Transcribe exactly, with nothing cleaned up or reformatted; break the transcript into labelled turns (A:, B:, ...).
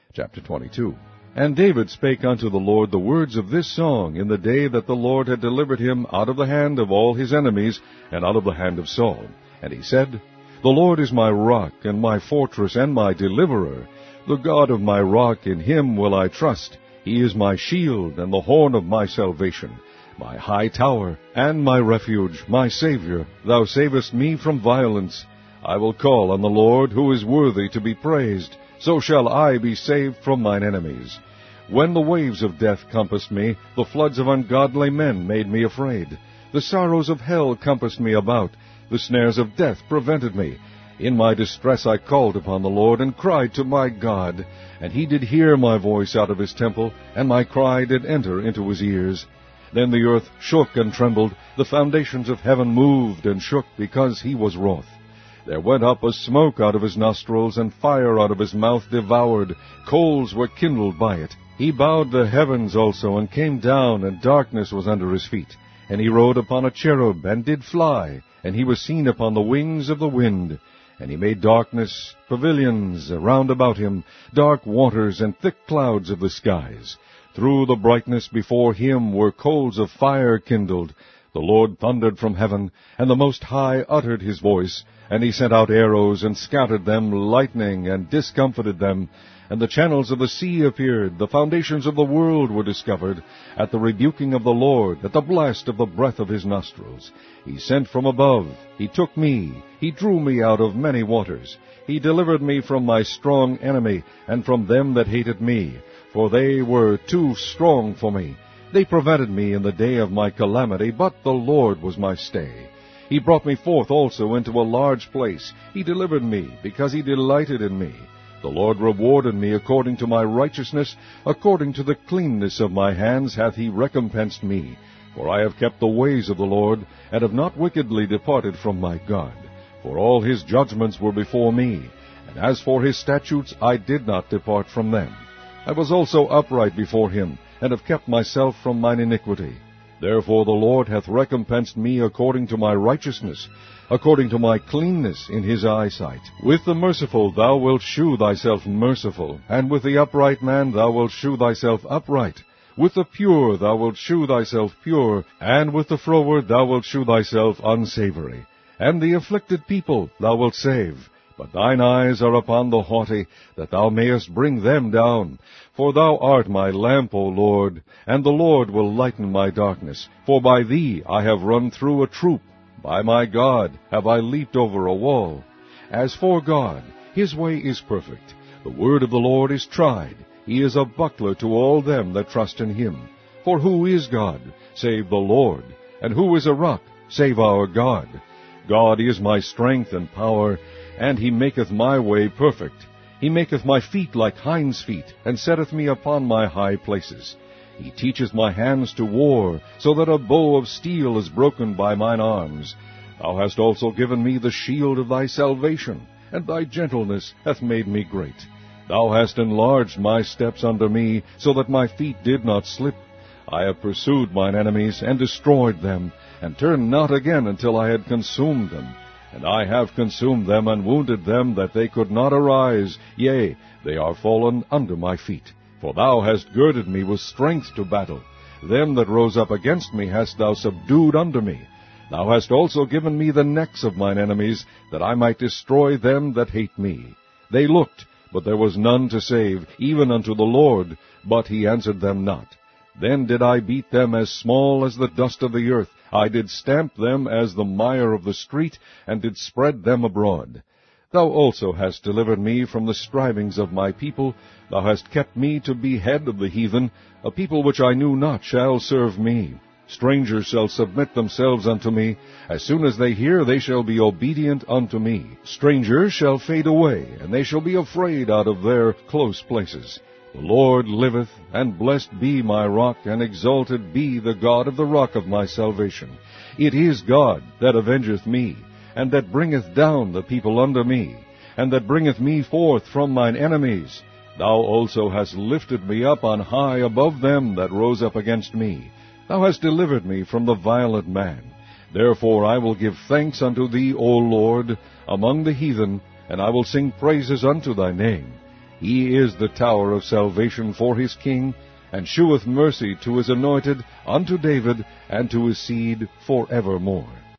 A: Chapter twenty-two. And David spake unto the Lord the words of this song in the day that the Lord had delivered him out of the hand of all his enemies, and out of the hand of Saul. And he said, The Lord is my rock, and my fortress, and my deliverer. The God of my rock, in him will I trust. He is my shield, and the horn of my salvation, my high tower, and my refuge, my Saviour. Thou savest me from violence. I will call on the Lord, who is worthy to be praised. So shall I be saved from mine enemies. When the waves of death compassed me, the floods of ungodly men made me afraid. The sorrows of hell compassed me about. The snares of death prevented me. In my distress I called upon the Lord, and cried to my God. And he did hear my voice out of his temple, and my cry did enter into his ears. Then the earth shook and trembled. The foundations of heaven moved and shook, because he was wroth. There went up a smoke out of his nostrils, and fire out of his mouth devoured. Coals were kindled by it. He bowed the heavens also, and came down, and darkness was under his feet. And he rode upon a cherub, and did fly, and he was seen upon the wings of the wind. And he made darkness, pavilions round about him, dark waters, and thick clouds of the skies. Through the brightness before him were coals of fire kindled. The Lord thundered from heaven, and the Most High uttered his voice. And he sent out arrows, and scattered them, lightning, and discomfited them. And the channels of the sea appeared, the foundations of the world were discovered, at the rebuking of the Lord, at the blast of the breath of his nostrils. He sent from above, he took me, he drew me out of many waters. He delivered me from my strong enemy, and from them that hated me, for they were too strong for me. They prevented me in the day of my calamity, but the Lord was my stay. He brought me forth also into a large place. He delivered me, because he delighted in me. The Lord rewarded me according to my righteousness, according to the cleanness of my hands hath he recompensed me. For I have kept the ways of the Lord, and have not wickedly departed from my God. For all his judgments were before me, and as for his statutes I did not depart from them. I was also upright before him, and have kept myself from mine iniquity. Therefore the Lord hath recompensed me according to my righteousness, according to my cleanness in his eyesight. With the merciful thou wilt shew thyself merciful, and with the upright man thou wilt shew thyself upright. With the pure thou wilt shew thyself pure, and with the froward thou wilt shew thyself unsavory. And the afflicted people thou wilt save. But thine eyes are upon the haughty, that thou mayest bring them down. For thou art my lamp, O Lord, and the Lord will lighten my darkness. For by thee I have run through a troop. By my God have I leaped over a wall. As for God, his way is perfect. The word of the Lord is tried. He is a buckler to all them that trust in him. For who is God, save the Lord? And who is a rock, save our God? God is my strength and power, and he maketh my way perfect. He maketh my feet like hinds' feet, and setteth me upon my high places. He teacheth my hands to war, so that a bow of steel is broken by mine arms. Thou hast also given me the shield of thy salvation, and thy gentleness hath made me great. Thou hast enlarged my steps under me, so that my feet did not slip. I have pursued mine enemies, and destroyed them, and turned not again until I had consumed them. And I have consumed them, and wounded them, that they could not arise. Yea, they are fallen under my feet. For thou hast girded me with strength to battle. Them that rose up against me hast thou subdued under me. Thou hast also given me the necks of mine enemies, that I might destroy them that hate me. They looked, but there was none to save, even unto the Lord, but he answered them not. Then did I beat them as small as the dust of the earth. I did stamp them as the mire of the street, and did spread them abroad. Thou also hast delivered me from the strivings of my people. Thou hast kept me to be head of the heathen. A people which I knew not shall serve me. Strangers shall submit themselves unto me. As soon as they hear, they shall be obedient unto me. Strangers shall fade away, and they shall be afraid out of their close places. The Lord liveth, and blessed be my rock, and exalted be the God of the rock of my salvation. It is God that avengeth me, and that bringeth down the people under me, and that bringeth me forth from mine enemies. Thou also hast lifted me up on high above them that rose up against me. Thou hast delivered me from the violent man. Therefore I will give thanks unto thee, O Lord, among the heathen, and I will sing praises unto thy name. He is the tower of salvation for his king, and sheweth mercy to his anointed, unto David, and to his seed for evermore.